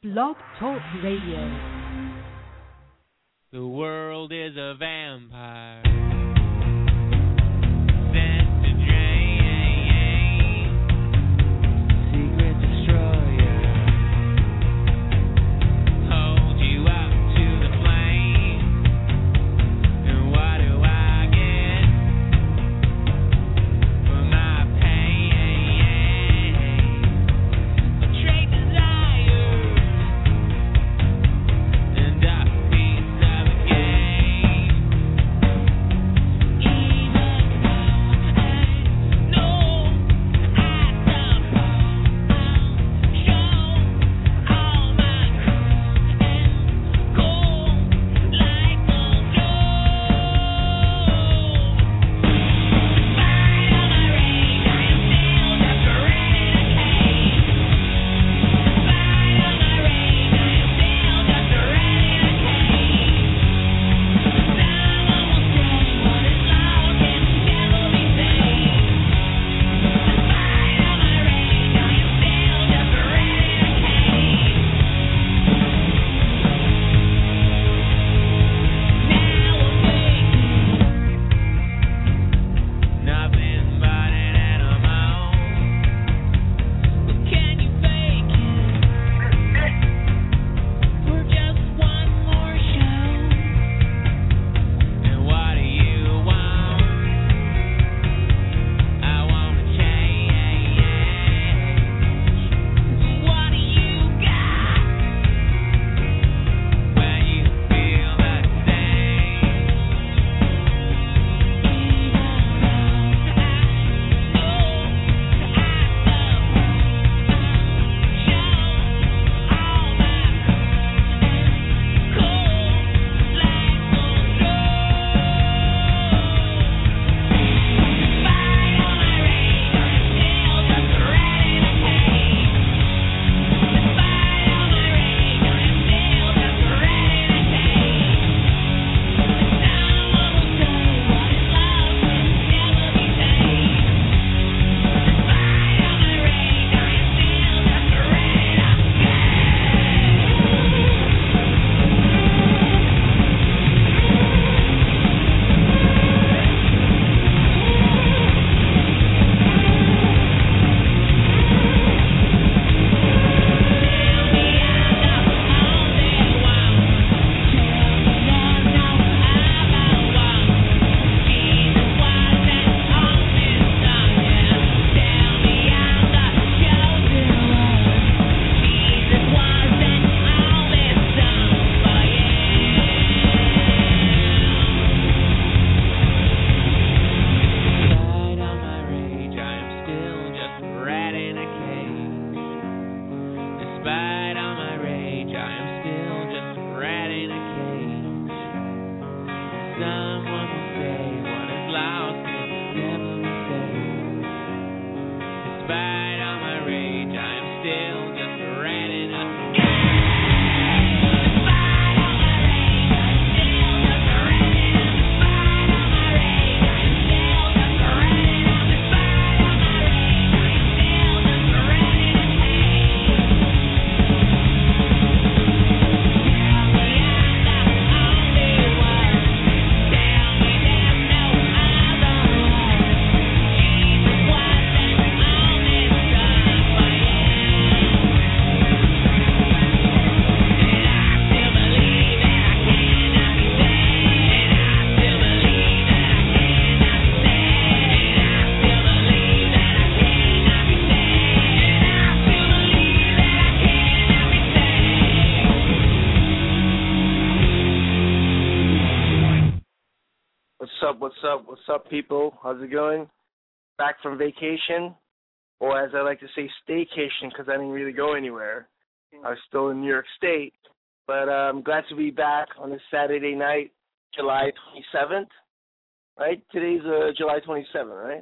Blog Talk Radio. The world is a vampire. What's up, people? How's it going? Back from vacation, or as I like to say, staycation, because I didn't really go anywhere. I was still in New York State, but I'm glad to be back on this Saturday night, July 27th, right? Today's July 27th, right?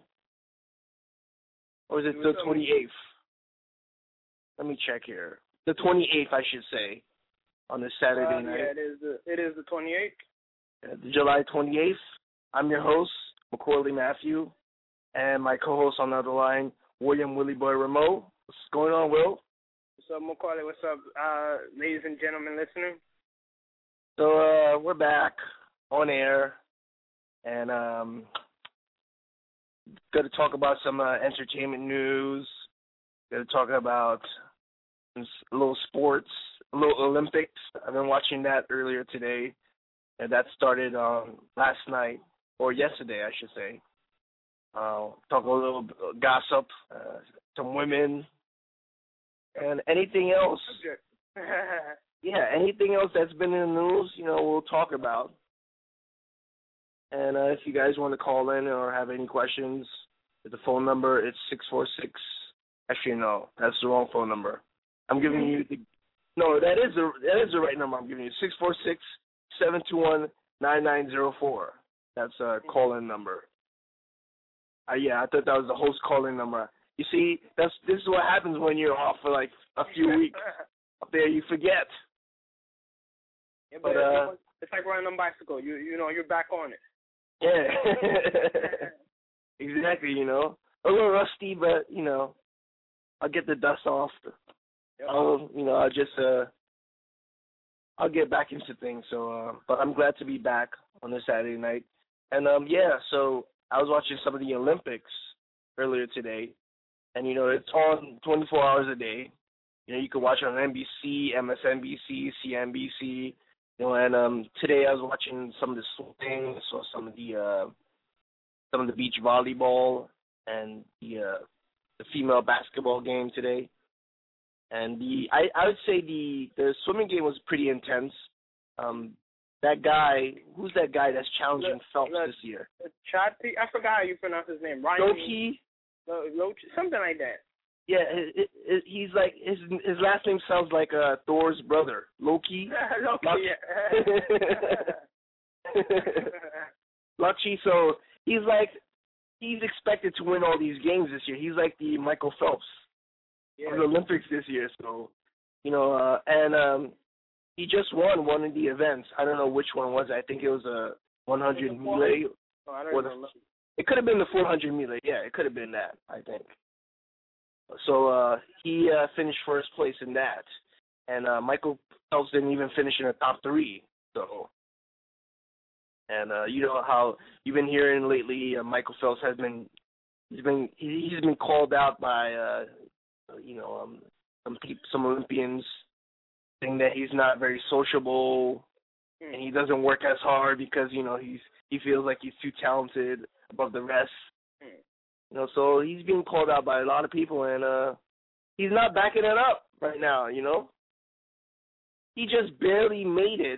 Or is it the 28th? Let me check here. The 28th, I should say, on this Saturday night. Yeah, it is the 28th. July 28th. I'm your host, McCorley Matthew, and my co-host on the other line, William Willie Boy Rameau. What's going on, Will? What's up, Macaulay? What's up, ladies and gentlemen listening? So we're back on air, and going to talk about some entertainment news. Going to talk about a little sports, a little Olympics. I've been watching that earlier today, and that started last night, or yesterday, I should say. Talk a little gossip, some women, and anything else. Yeah, anything else that's been in the news, we'll talk about. And if you guys want to call in or have any questions, the phone number, it's 646. Actually, no, that's the wrong phone number. I'm giving you that is the right number I'm giving you. 646-721-9904. That's a call-in number. Yeah, I thought that was the host call-in number. You see, this is what happens when you're off for like a few weeks. Up there, you forget. Yeah, but it's like riding on a bicycle. You're back on it. Yeah. Exactly, a little rusty, but, I'll get the dust off. Yep. I'll get back into things. So, but I'm glad to be back on this Saturday night. And, so I was watching some of the Olympics earlier today. And, it's on 24 hours a day. You can watch it on NBC, MSNBC, CNBC. And today I was watching some of the swimming, saw some of the beach volleyball and the female basketball game today. And I would say the swimming game was pretty intense. That guy, who's that guy that's challenging Phelps this year? Chati, I forgot how you pronounce his name. Loki? Something like that. Yeah, he's like his last name sounds like Thor's brother, Loki. Loki, Loki. So he's expected to win all these games this year. He's like the Michael Phelps of the Olympics this year. So and he just won one of the events. I don't know which one was it. I think it was a 100 melee. Oh, I don't remember. It could have been the 400 melee. Yeah, it could have been that, I think. So he finished first place in that, and Michael Phelps didn't even finish in the top 3. So, and you know how you've been hearing lately, Michael Phelps has been he's been called out by some Olympians, saying that he's not very sociable and he doesn't work as hard because he feels like he's too talented above the rest. So he's being called out by a lot of people, and he's not backing it up right now, He just barely made it.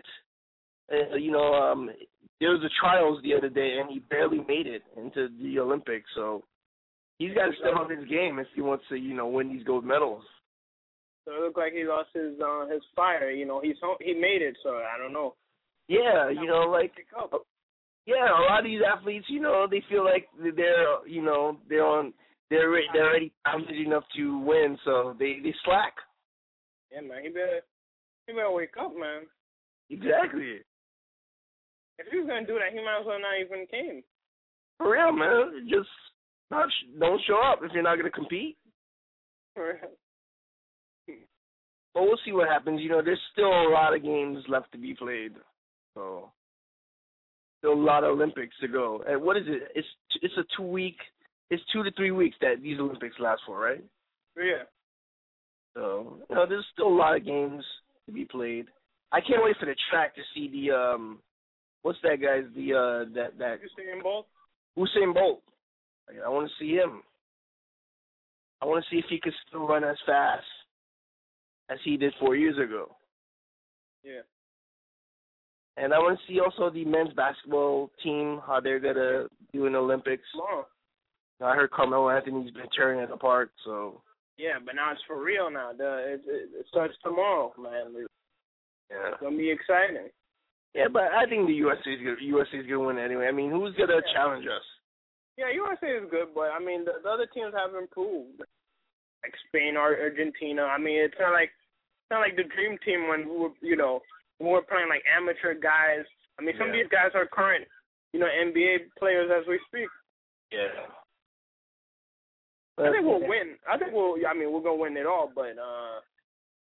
There was the trials the other day, and he barely made it into the Olympics. So he's got to step up his game if he wants to, win these gold medals. So it looked like he lost his fire. He made it, so I don't know. Yeah, Yeah, a lot of these athletes, they feel like they're already talented enough to win, so they slack. Yeah, man, he better wake up, man. Exactly. If he was gonna do that, he might as well not even came. For real, man. Just don't show up if you're not gonna compete. For real. But we'll see what happens. There's still a lot of games left to be played, so. Still a lot of Olympics to go. And what is it? It's a 2 week. It's 2 to 3 weeks that these Olympics last for, right? Yeah. So there's still a lot of games to be played. I can't wait for the track to see the what's that guy's that Usain Bolt. Usain Bolt. I want to see him. I want to see if he can still run as fast as he did 4 years ago. Yeah. And I want to see also the men's basketball team, how they're going to do in the Olympics. Tomorrow. I heard Carmelo Anthony's been tearing it apart, so. Yeah, but now it's for real now. It starts tomorrow, man. Yeah. It's going to be exciting. Yeah, but I think the USA is going to win anyway. I mean, who's going to challenge us? Yeah, USA is good, but, I mean, the other teams have improved. Like Spain or Argentina. I mean, it's not like the dream team when we were playing like amateur guys. I mean, some of these guys are current, NBA players as we speak. Yeah. I think we'll win. We're gonna win it all. But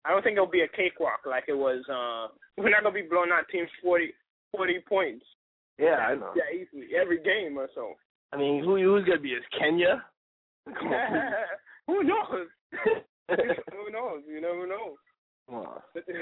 I don't think it'll be a cakewalk like it was. We're not gonna be blowing out teams 40 points. Yeah, I know. Yeah, easily every game or so. I mean, who's gonna be? Is Kenya? Come on, Who knows? Who knows? You never know. well,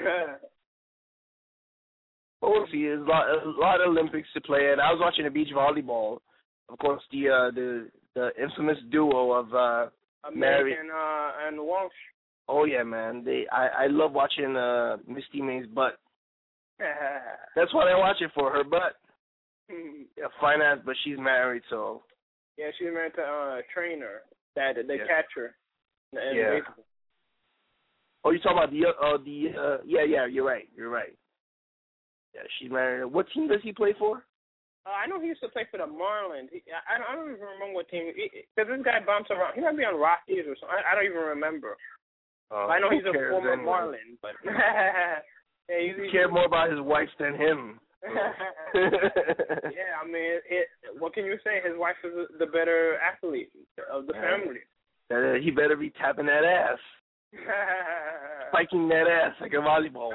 we'll see. There's a lot of Olympics to play in. I was watching the beach volleyball. Of course, the infamous duo of Mary and Walsh. Oh yeah, man. I love watching Misty May's butt. That's what I watch it for, her butt. Yeah, fine ass, but she's married, so. Yeah, she's married to a trainer, the catcher. Yeah. Baseball. Oh, you talking about yeah, you're right. Yeah, she's married. What team does he play for? I know he used to play for the Marlins. I don't even remember what team, because this guy bumps around. He might be on Rockies or something. I don't even remember. I know he's a former Marlin, but yeah, he cared more about his wife than him. Yeah, I mean, what can you say? His wife is the better athlete of the family. He better be tapping that ass, spiking that ass like a volleyball.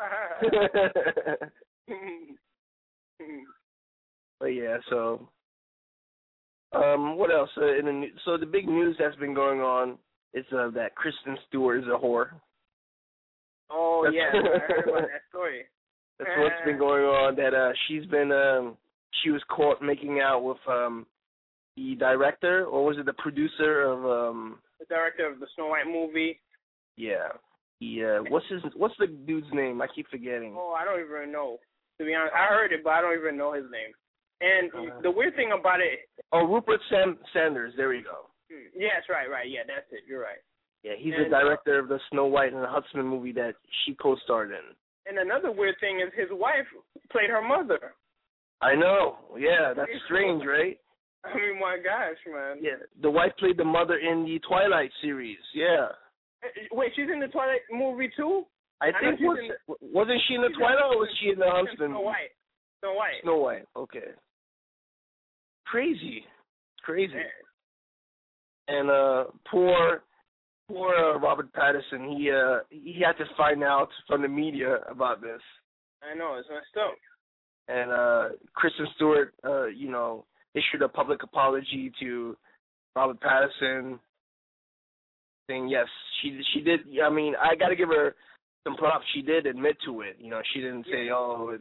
But yeah, so what else? So the big news that's been going on is that Kristen Stewart is a whore. Oh yeah, I heard about that story. That's what's been going on. That she was caught making out with the director, or was it the producer of the director of the Snow White movie? Yeah. What's the dude's name? I keep forgetting. Oh, I don't even know. To be honest, I heard it, but I don't even know his name. And the weird thing about it. Oh, Rupert Sanders. There we go. Yes, right. Yeah, that's it. You're right. Yeah, he's the director of the Snow White and the Huntsman movie that she co-starred in. And another weird thing is his wife played her mother. I know. Yeah, that's strange, right? I mean, my gosh, man. Yeah, the wife played the mother in the Twilight series. Yeah. Wait, she's in the Twilight movie too? I think wasn't she in the Twilight, or was she in the Huntsman? Snow White. Snow White. Okay. Crazy. Man. And poor Robert Pattinson. He had to find out from the media about this. I know, it's messed up. And Kristen Stewart, issued a public apology to Robert Pattinson, saying yes, she did. I mean, I got to give her some props. She did admit to it. She didn't say, "Oh,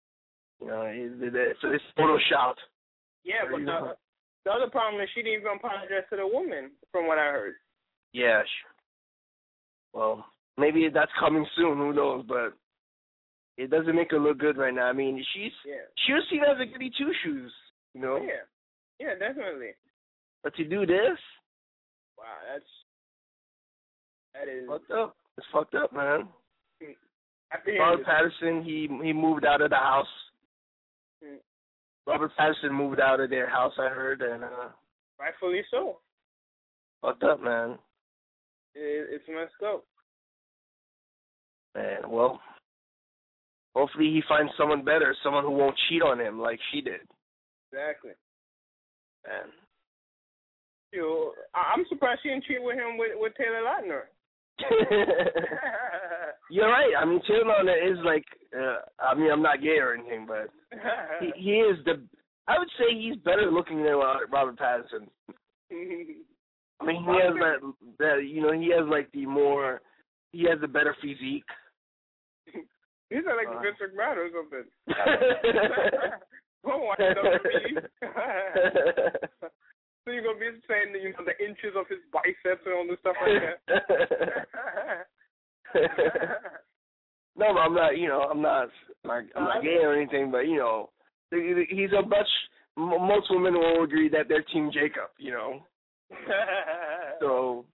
it's photoshopped." Yeah, but the other problem is she didn't even apologize to the woman, from what I heard. Yeah. Well, maybe that's coming soon. Who knows? But it doesn't make her look good right now. I mean, she was seen as a goody two shoes. Yeah, definitely. But to do this, wow, that is fucked up. It's fucked up, man. Robert Pattinson, he moved out of the house. Robert Pattinson moved out of their house, I heard, and rightfully so. Fucked up, man. It's messed up. Man, well, hopefully he finds someone better, someone who won't cheat on him like she did. Exactly. Man. I'm surprised she didn't cheat with him with Taylor Lautner. You're right. I mean, Taylor Lautner is like, I'm not gay or anything, but he is I would say he's better looking than Robert Pattinson. I mean, he has he has like he has a better physique. He's like Vince McMahon or something. Oh, I know. So you're gonna be saying the inches of his biceps and all this stuff like that. No, but I'm not gay or anything, but he's a bunch. Most women will agree that they're Team Jacob, So,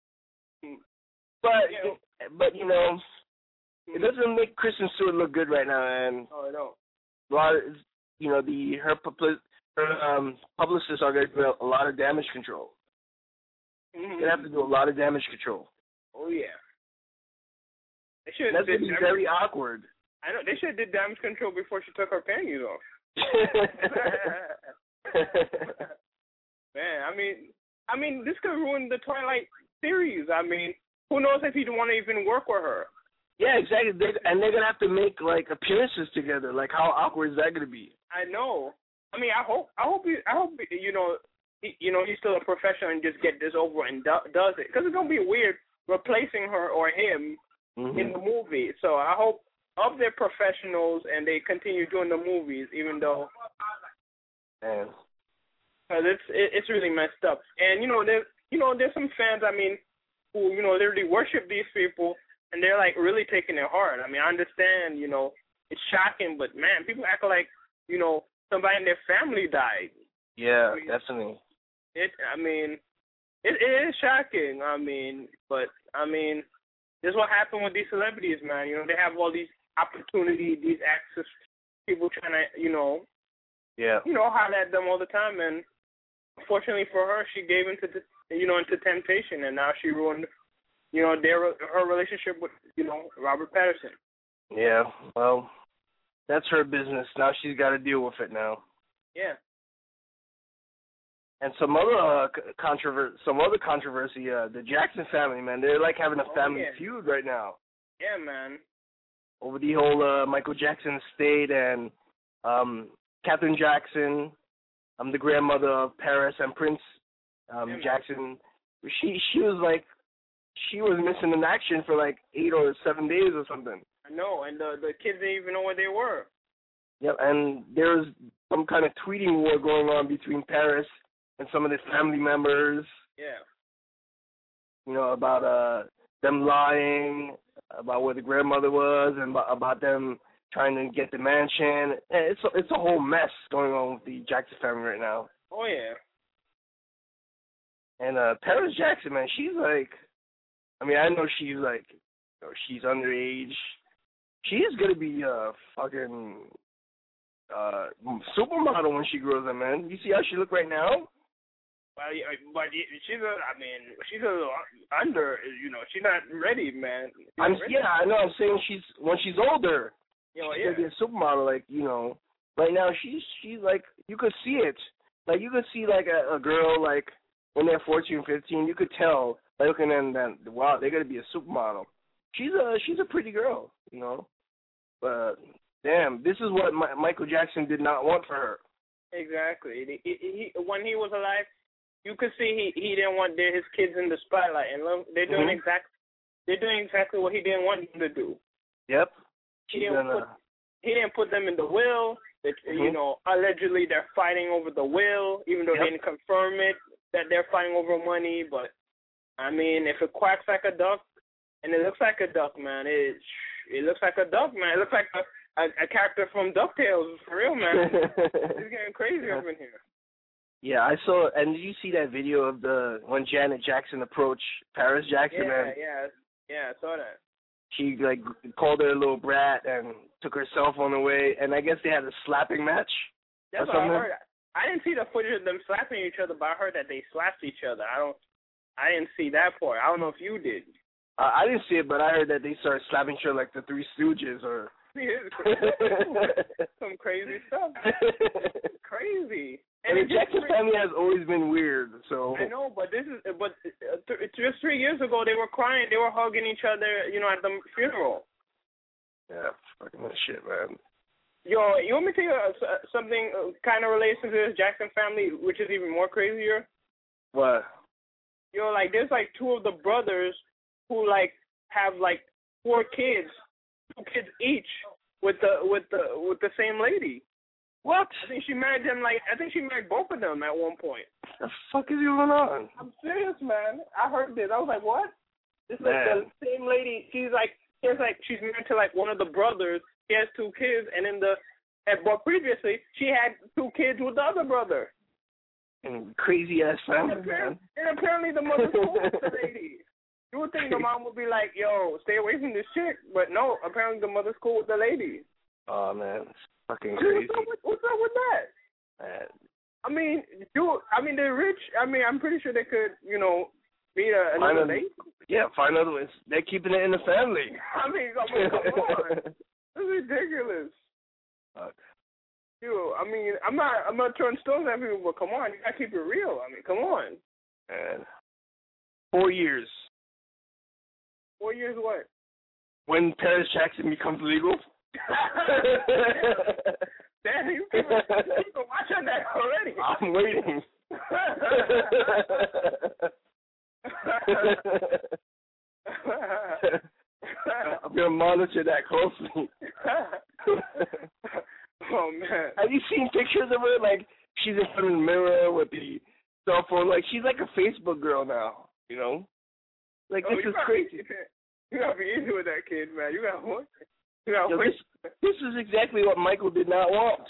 but it doesn't make Kristen Stewart look good right now, and I know. A lot of, her publicists are going to do a lot of damage control. They have to do a lot of damage control. Oh yeah. That's going to be very awkward. I know. They should have did damage control before she took her panties off. Man, I mean, this could ruin the Twilight series. I mean, who knows if he'd want to even work with her? Yeah, exactly. They're gonna have to make like appearances together. Like, how awkward is that gonna be? I know. I mean, I hope he's still a professional and just get this over and does it, because it's gonna be weird replacing her or him in the movie. So I hope of their professionals and they continue doing the movies, even though. Man. Cause it's really messed up, and there's some fans, I mean, who literally worship these people, and they're like really taking it hard. I mean, I understand, it's shocking, but man, people act like somebody in their family died. Yeah, definitely. It is shocking. I mean, but this is what happened with these celebrities, man. They have all these opportunities, these access, people trying to, holler at them all the time, and unfortunately for her, she gave into into temptation, and now she ruined, her relationship with, Robert Pattinson. Yeah, well, that's her business. Now she's got to deal with it now. Yeah. And some other controversy. The Jackson family, man, they're like having a family feud right now. Yeah, man. Over the whole Michael Jackson estate and Catherine Jackson, the grandmother of Paris and Prince Jackson. She was missing in action for like 8 or 7 days or something. I know, and the kids didn't even know where they were. Yep, and there was some kind of tweeting war going on between Paris and some of the family members. Yeah. About them lying, about where the grandmother was, and about them trying to get the mansion. It's a whole mess going on with the Jackson family right now. Oh yeah. And Paris Jackson, man, she's like, I know she's like, she's underage. She is gonna be a fucking supermodel when she grows up, man. You see how she look right now? But she's a little under, she's not ready, man. I know. I'm saying when she's older, she's gonna be a supermodel. Like, right now she's like, you could see it. Like, you could see like a girl like when they're 14, 15, you could tell by looking at them, wow, they're gonna be a supermodel. She's a pretty girl, But damn, this is what Michael Jackson did not want for her. Exactly. He when he was alive, you could see he didn't want his kids in the spotlight, and they're doing exactly what he didn't want them to do. Yep. He didn't put them in the will. That allegedly they're fighting over the will, even though they didn't confirm it that they're fighting over money. But I mean, if it quacks like a duck, and it looks like a duck, man, it looks like a duck, man. It looks like a character from DuckTales, for real, man. It's getting crazy up in here. Yeah, I saw, and did you see that video of when Janet Jackson approached Paris Jackson? Yeah, I saw that. She like called her a little brat and took her cell phone away, and I guess they had a slapping match. That's what I heard. I didn't see the footage of them slapping each other, but I heard that they slapped each other. I didn't see that part. I don't know if you did. I didn't see it, but I heard that they started slapping each other like the Three Stooges or. Some crazy stuff. Crazy. And the Jackson family has always been weird, so. I know, but just 3 years ago they were crying, they were hugging each other, at the funeral. Yeah, fucking that shit, man. Yo, you want me to tell you something kind of related to this Jackson family, which is even more crazier? What? Yo, like there's like two of the brothers who like have like 4 kids, 2 kids each with the same lady. What? I think she married both of them at one point. The fuck is going on? I'm serious, man. I heard this. I was like, what? It's like the same lady. She's married to like one of the brothers. She has 2 kids, and but previously she had 2 kids with the other brother. And crazy ass family, man. And apparently the mother's cool with the lady. You would think the mom would be like, yo, stay away from this chick, but no. Apparently the mother's cool with the lady. Oh man. Fucking crazy. What's up with that? I mean, they're rich. I mean, I'm pretty sure they could, be another lady. Yeah, find other ways. They're keeping it in the family. I mean, come on. This is ridiculous. I'm not throwing stones at people, but come on, you gotta keep it real. I mean, come on. Man. 4 years. 4 years what? when Paris Jackson becomes legal. Damn, you can watch on that already. I'm waiting. I'm gonna monitor that closely. Oh man! Have you seen pictures of her? Like she's in front of the mirror with the cell phone. Like she's like a Facebook girl now. You know? Like this is crazy. You gotta be easy with that kid, man. You gotta wait. This is exactly what Michael did not want.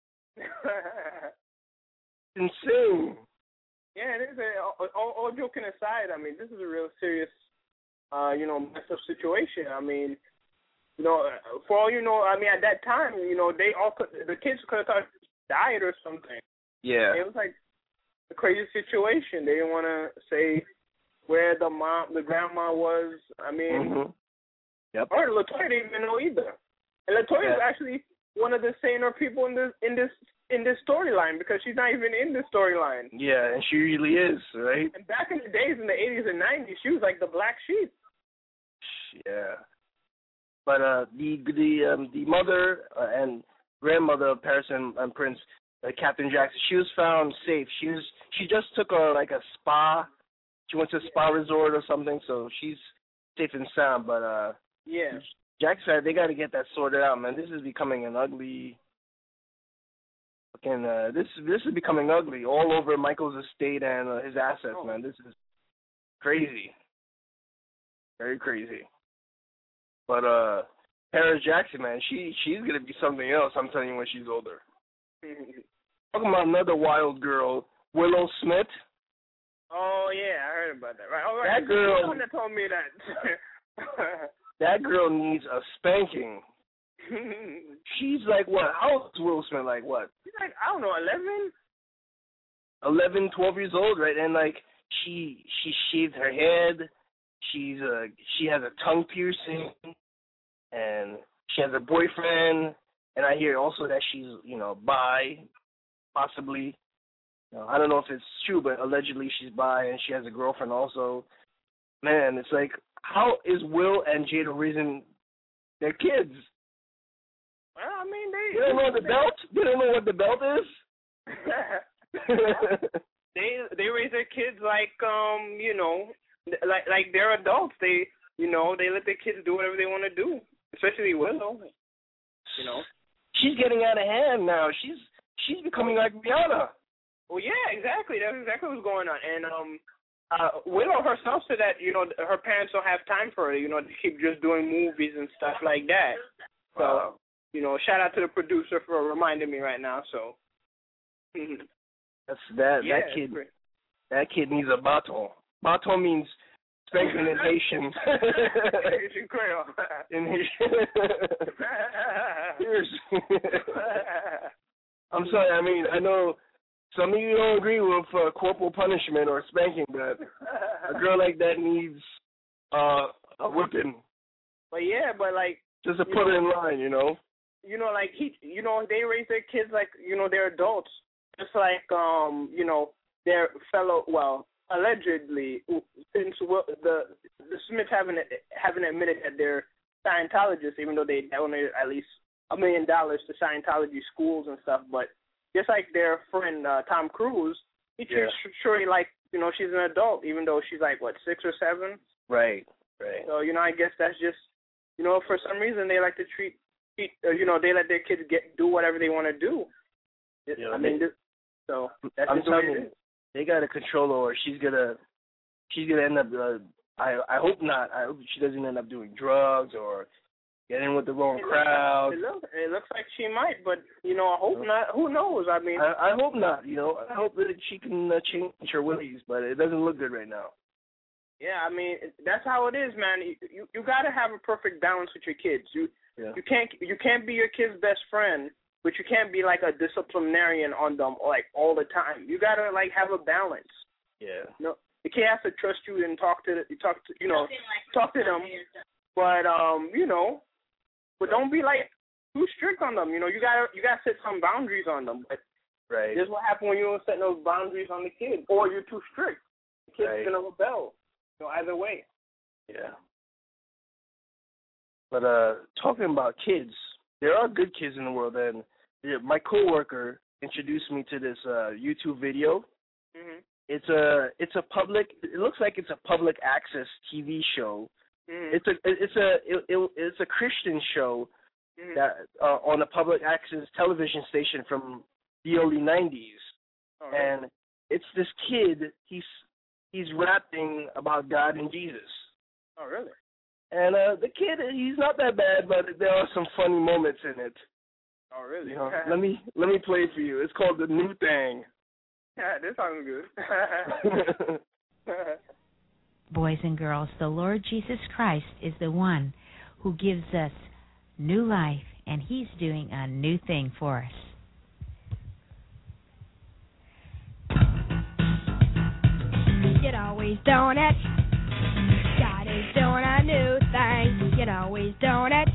Insane. Yeah, it is. All joking aside, I mean, this is a real serious, messed up situation. I mean, for all you know, I mean, at that time, the kids could have thought died or something. Yeah. It was like a crazy situation. They didn't want to say where the grandma was. I mean, Yep. Or LaToya didn't even know either. And LaToya is actually one of the saner people in this storyline because she's not even in this storyline. Yeah, and she usually is, right? And back in the days, in the 80s and 90s, she was like the black sheep. Yeah. But the mother and grandmother of Paris and Prince, Captain Jackson, she was found safe. She just took a spa. She went to a spa resort or something, so she's safe and sound. But yeah, Jackson, they got to get that sorted out, man. This is becoming an ugly. This is becoming ugly all over Michael's estate and his assets, man. This is crazy, very crazy. But Paris Jackson, man, she's gonna be something else. I'm telling you when she's older. Talking about another wild girl, Willow Smith. Oh yeah, I heard about that. Right, all right. That girl. Someone that told me that. That girl needs a spanking. She's like what? How old is Will Smith? Like what? She's like, I don't know, 11, 12 years old, right? And like she shaved her head. She has a tongue piercing, and she has a boyfriend. And I hear also that she's bi, possibly. I don't know if it's true, but allegedly she's bi, and she has a girlfriend also. Man, it's like, how is Will and Jada raising their kids? Well, I mean, they don't know the belt. They don't know what the belt is. They raise their kids like like they're adults. They let their kids do whatever they want to do. Especially Willow. She's getting out of hand now. She's becoming like Rihanna. Well, yeah, exactly. That's exactly what's going on. And Willow herself said that her parents don't have time for her. To keep just doing movies and stuff like that. So. Shout out to the producer for reminding me right now. So, that kid needs a baton. Baton means spanking in Haitian. Haitian Creole. In Haitian. I'm sorry. I mean, I know some of you don't agree with corporal punishment or spanking, but a girl like that needs a whipping. But yeah, like just to put her in line, like they raise their kids like, they're adults. Just like, their fellow, allegedly, since the Smiths haven't admitted that they're Scientologists, even though they donated at least $1 million to Scientology schools and stuff. But just like their friend Tom Cruise, he treats Shorty like, she's an adult, even though she's like, 6 or 7? Right. So, I guess that's just, for some reason they like to treat, they let their kids do whatever they want to do. So that's I'm just what telling it you, is. they got to control her, or she's gonna end up. I hope not. I hope she doesn't end up doing drugs or getting with the wrong crowd. It looks like she might, but I hope not. Who knows? I mean, I hope not. I hope that she can change her ways, but it doesn't look good right now. Yeah, I mean, that's how it is, man. You got to have a perfect balance with your kids. You can't be your kid's best friend, but you can't be like a disciplinarian on them like all the time. You got to like have a balance. Yeah. The kid has to trust you and talk to them, but but don't be like too strict on them. You gotta set some boundaries on them. But right. This is what happens when you don't set no boundaries on the kid, or you're too strict. The kid's gonna rebel. Either way. Yeah. But talking about kids, there are good kids in the world, and my coworker introduced me to this YouTube video. Mhm. It looks like it's a public access TV show. Mhm. It's a Christian show Mhm. that on a public access television station from the early 90s. All right. And it's this kid, he's rapping about God and Jesus. Oh, really? And the kid, he's not that bad, but there are some funny moments in it. Oh, really? You know, let me play it for you. It's called The New Thing. Yeah, this sounds good. Boys and girls, the Lord Jesus Christ is the one who gives us new life, and He's doing a new thing for us. You know he's doing it. God is doing a new thing. You know he's doing it.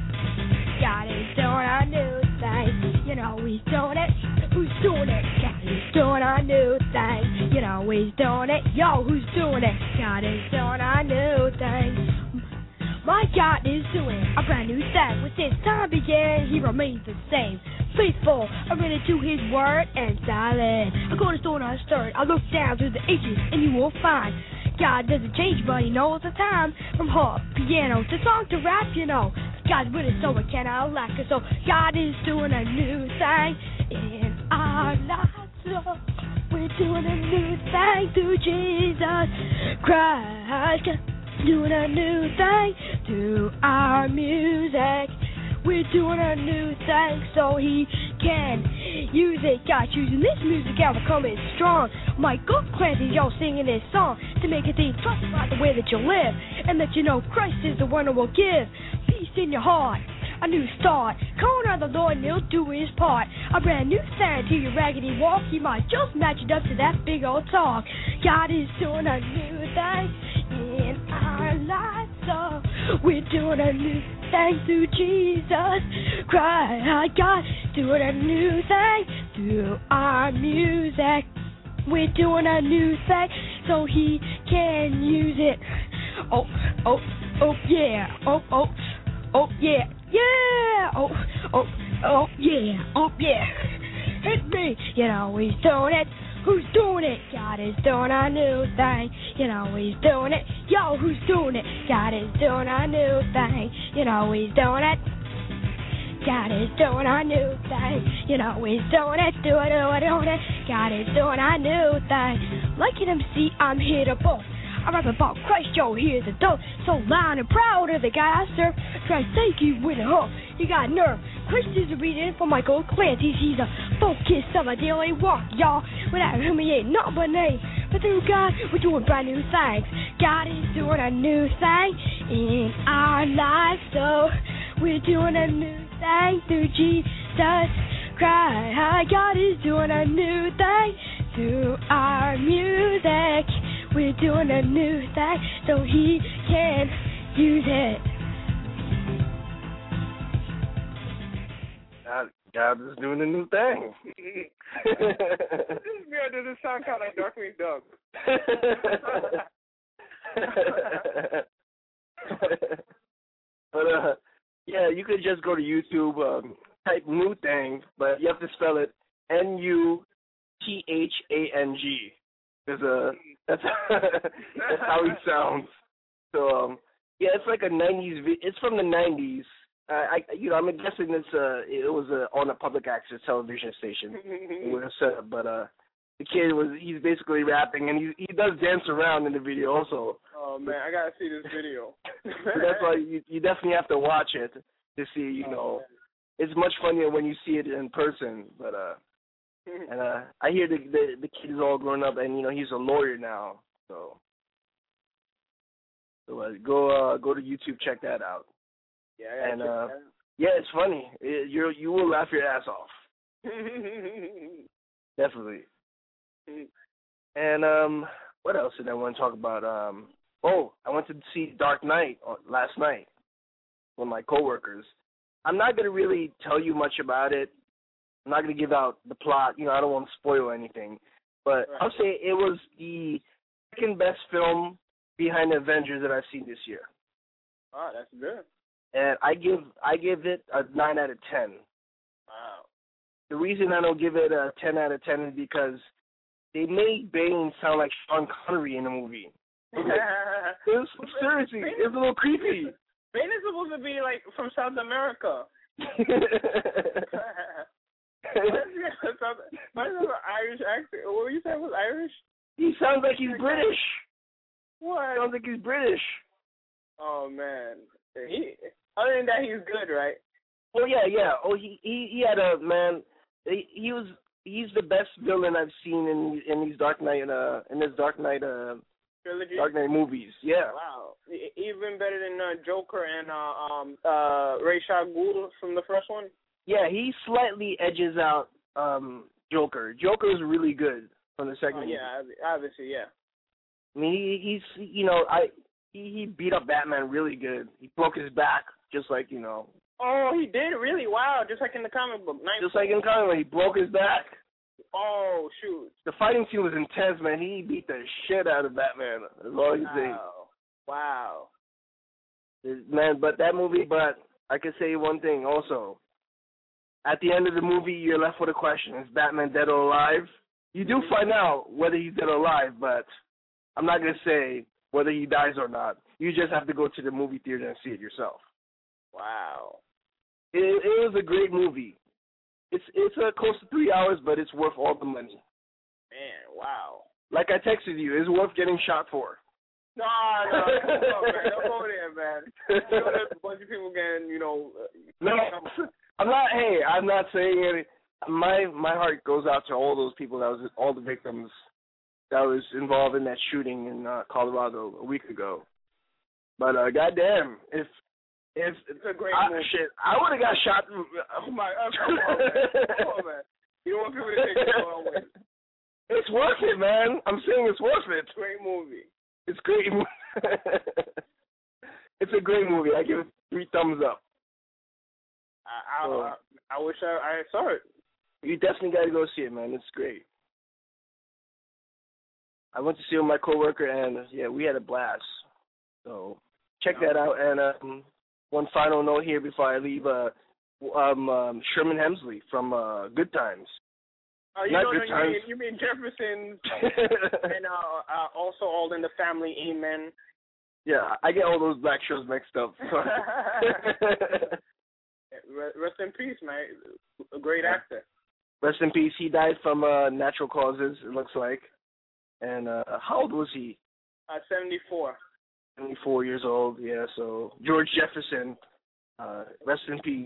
God is doing a new thing. You know he's doing it. Who's doing it? God is doing a new thing. You know he's doing it. Yo, who's doing it? God is doing a new thing. My God is doing a brand new thing. When since time began, He remains the same. Faithful, I read into His word and silent. I go to the store and I stir. I look down through the ages and you will find God doesn't change, but He knows the time. From harp, piano, to song to rap, you know. God's with us, so we cannot lack it. So God is doing a new thing in our lives. So we're doing a new thing through Jesus Christ. Doing a new thing through our music. We're doing a new thing so He can use it. God's using this music out to come in strong. Michael Clancy, y'all singing this song to make you think twice about the way that you live, and that you know Christ is the one who will give peace in your heart, a new start. Calling out the Lord and He'll do His part. A brand new thing to your raggedy walk. He might just match it up to that big old talk. God is doing a new thing in our lives, so we're doing a new thing through Jesus Christ. God doing a new thing through our music. We're doing a new thing so He can use it. Oh, oh, oh yeah. Oh, oh, oh yeah. Yeah. Oh, oh, oh yeah. Oh yeah. Hit me. You know He's doing it. Who's doing it? God is doing a new thing. You know He's doing it. Yo, who's doing it? God is doing a new thing. You know He's doing it. God is doing a new thing. You know He's doing it. Do it. God is doing a new thing. Like an MC, I'm here to boast. I rap about Christ, yo, here's a dope. So loud and proud of the guy I serve. Try to take you with a hook. You got nerve. Christ is a reading for Michael Clancy. He's a focus of a daily walk, y'all. Without Him, He ain't not but name. But through God, we're doing brand new things. God is doing a new thing in our lives. So we're doing a new thing through Jesus Christ. God is doing a new thing through our music. We're doing a new thing so He can use it. God is doing a new thing. This girl doesn't sound kind of like Darkwing Duck. But yeah, you could just go to YouTube, type new thing, but you have to spell it Nuthang. That's how he sounds. So yeah, it's like a 90s. It's from the 90s. I'm guessing it was on a public access television station. It was set up, but the kid he's basically rapping, and he does dance around in the video also. Oh man, I gotta see this video. So that's why you definitely have to watch it to see. It's much funnier when you see it in person. But and I hear the kid is all grown up, and he's a lawyer now. So go to YouTube, check that out. Yeah, and yeah, it's funny. You will laugh your ass off. Definitely. And what else did I want to talk about? I went to see Dark Knight last night with my coworkers. I'm not going to really tell you much about it. I'm not going to give out the plot. I don't want to spoil anything. But I'll say it was the second best film behind the Avengers that I've seen this year. Oh, that's good. and I give it a 9 out of 10. Wow. The reason I don't give it a 10 out of 10 is because they made Bane sound like Sean Connery in the movie. Seriously, it's a little creepy. Bane is supposed to be like from South America. Why does he have an Irish accent? What were you saying was Irish? He sounds like he's British. What? Sounds like he's British. Oh man. Other than that, he's good, right? Oh yeah. Oh, he had a man. He's the best villain I've seen in these Dark Knight Trilogy? Dark Knight movies. Yeah. Wow. Even better than Joker and Ra's al Ghul from the first one. Yeah, he slightly edges out Joker. Joker is really good from the second movie. Yeah, obviously, yeah. I mean, he beat up Batman really good. He broke his back, just like, Oh, he did? Really? Wow, just like in the comic book. Nice. Just like in comic book, he broke his back. Oh, shoot. The fighting scene was intense, man. He beat the shit out of Batman. That's all he's saying. Wow. Man, but I can say one thing also. At the end of the movie, you're left with a question. Is Batman dead or alive? You do find out whether he's dead or alive, but I'm not going to say whether he dies or not. You just have to go to the movie theater and see it yourself. Wow. It was a great movie. It's close to 3 hours, but it's worth all the money. Man, wow. Like I texted you, it's worth getting shot for. No, man. Don't go there, man. There's a bunch of people getting, No, I'm not saying any. My heart goes out to all those people all the victims that was involved in that shooting in Colorado a week ago. But goddamn, if it's a great movie. Shit, I would have got shot. Oh my God, come on, man. You don't want people to take it the wrong way. It's worth it, man. I'm saying it's worth it. Great movie. It's great. It's a great movie. I give it 3 thumbs up. I wish I saw it. You definitely got to go see it, man. It's great. I went to see it with my coworker, and we had a blast. So check that out. And one final note here before I leave: Sherman Hemsley from Good Times. Oh, you mean Jefferson's and also All in the Family, Amen. Yeah, I get all those black shows mixed up. Rest in peace, man. A great actor. Rest in peace. He died from natural causes, it looks like. And how old was he? 74. 74 years old, yeah. So George Jefferson, rest in peace.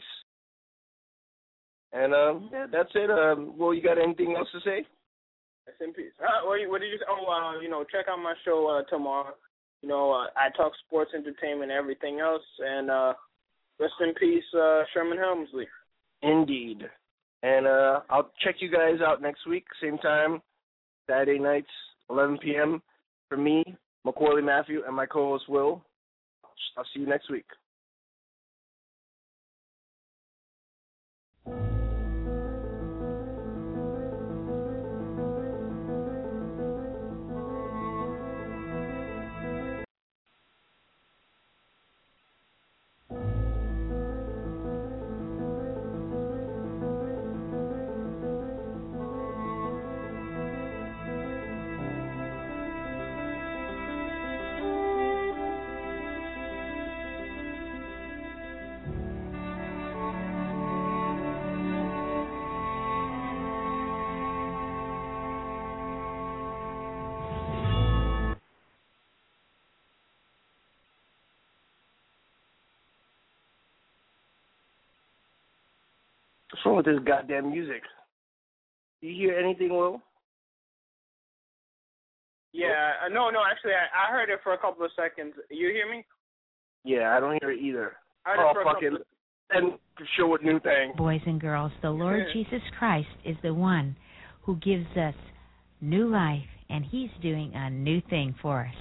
And that's it. Well, you got anything else to say? Rest in peace. What did you say? Oh, check out my show tomorrow. I talk sports, entertainment, everything else. And rest in peace, Sherman Hemsley. Indeed. And I'll check you guys out next week, same time, Saturday nights, 11 p.m. For me, McCorley Matthew, and my co-host Will. I'll see you next week. What's wrong with this goddamn music? Do you hear anything, Will? Yeah, no, actually, I heard it for a couple of seconds. You hear me? Yeah, I don't hear it either. I heard it for a couple of... And show what new thing. Boys and girls, the Lord Jesus Christ is the one who gives us new life, and He's doing a new thing for us.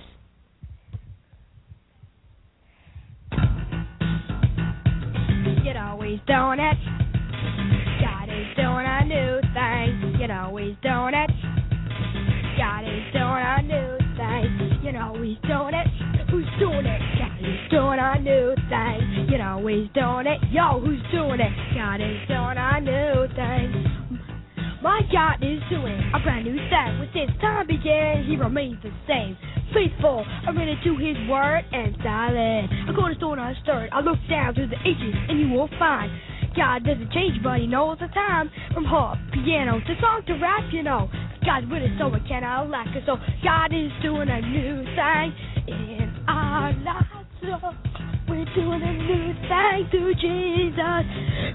You're always doing it. God is doing a new thing. You're always doing it. God is doing a new thing. You're always doing it. Who's doing it? God is doing a new thing. You're always always doing it. Yo, who's doing it? God is doing a new thing. My God is doing a brand new thing. When since time began, He remains the same. Faithful, I'm ready to His word and silent. I go to store and I stirred. I look down through the ages and you will find God doesn't change, but He knows the time. From harp, piano, to song, to rap, you know. God's with us, so we cannot lack it. So God is doing a new thing in our lives. So we're doing a new thing through Jesus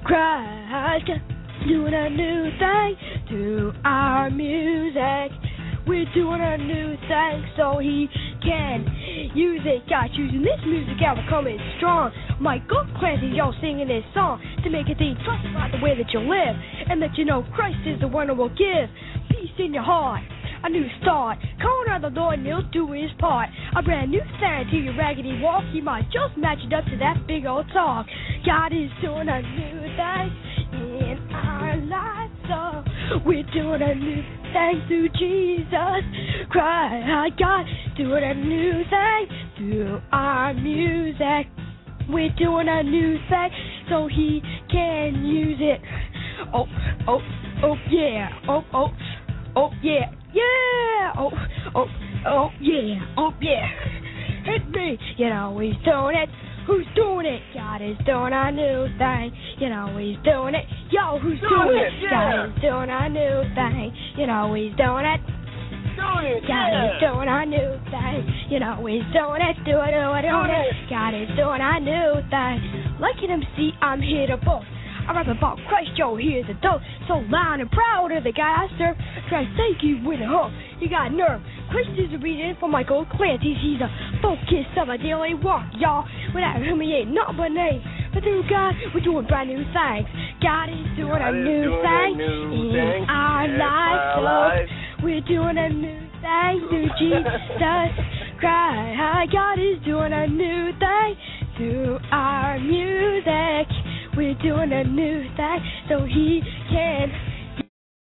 Christ. Doing a new thing to our music. We're doing a new thing so He can use it. God's using this music out, we're coming strong. Michael Clancy, y'all singing this song to make it think twice about the way that you live, and that you know Christ is the one who will give peace in your heart, a new start. Calling on the Lord and He'll do His part. A brand new thing to your raggedy walk. You might just match it up to that big old talk. God is doing a new thing in our lives, so we're doing a new thing through Jesus Christ. God doing a new thing through our music. We're doing a new thing so He can use it. Oh, oh, oh yeah. Oh, oh, oh yeah. Yeah. Oh, oh, oh yeah. Oh yeah. Hit me. You know He's doing it. Who's doing it? God is doing a new thing. You know He's doing it. Yo, who's doing it? Yeah. God is doing a new thing. You know He's doing it. God is doing a new thing. You know He's doing it. Do it. God is doing a new thing. Like an MC, I'm here to boast. I rap about Christ, yo, here's a dope. So loud and proud of the guy I serve. Christ, thank you with a hope. You got nerve. Christ is a reading for Michael Clancy. He's a focus of a daily walk, y'all. Without Him, He ain't not but name. But through God, we're doing brand new things. God is doing a new thing in our lives. So we're doing a new thing through Jesus Christ. God is doing a new thing through our music. We're doing a new thing so He can